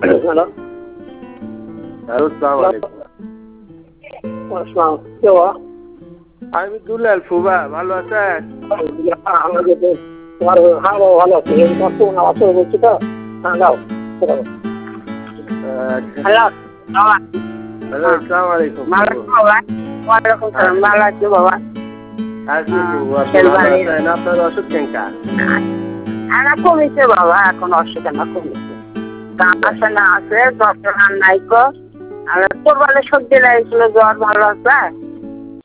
Hello, আসসালামু আলাইকুম। আসসালাম, কে বাবা? আমি দুলাল ফুবা, ভালো আছেন? তোমার হ্যাঁ বাবা, ভালো আছে। তোমার আছে বলছি তো। হ্যাঁ দাও। হ্যালো, বাবা। হ্যালো, আসসালামু আলাইকুম। ভালো আছো বাবা? ওয়ালাইকুম সালাম, ভালো আছি বাবা। আছি ফুবু, আপনি ভালো আছেন? আপনার অসুখ কেনকা? আমার কমেছে বাবা, এখন অসুখ আমার কমেছে। আছে, ডক্টর আর নাই কো। আর কোরবালে সর্দি লাগছিল, জ্বর ভালো আছে।